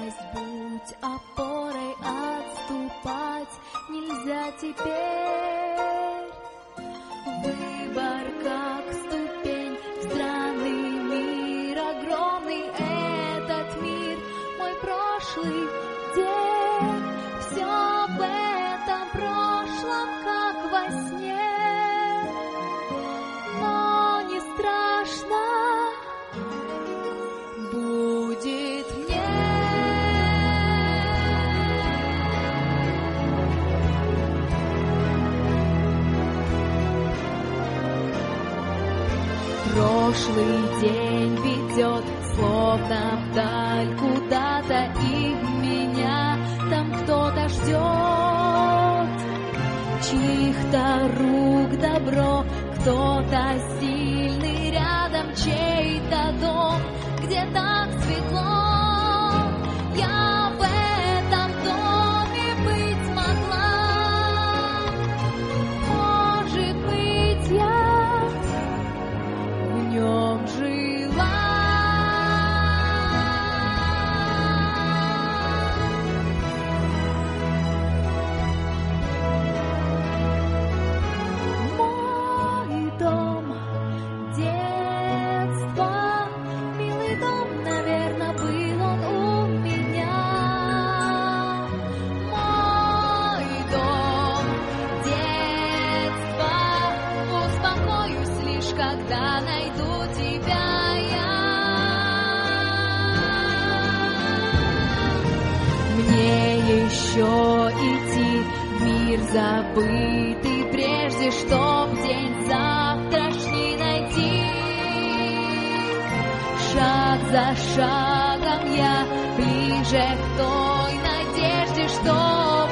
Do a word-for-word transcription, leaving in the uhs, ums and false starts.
Вечность будь опорой, отступать нельзя теперь. Выбор как ступень в странный мир, огромный этот мир, мой прошлый день. Все в этом прошлом, как во сне, но не страшно будет мне. Прошлый день ведет словно вдаль куда-то, и меня там кто-то ждет. Чьих-то рук добро, кто-то сильный рядом, чей-то дом, где так светло. Я в этом доме быть могла. Может быть, я в нем жила. Мой дом детства, милый дом, наверное, был он у меня. Мой дом детства, успокоюсь лишь, когда найду тебя я. Мне еще идти в мир забытый, прежде чтоб день завтрашний найти. Шаг за шагом я ближе к той надежде, что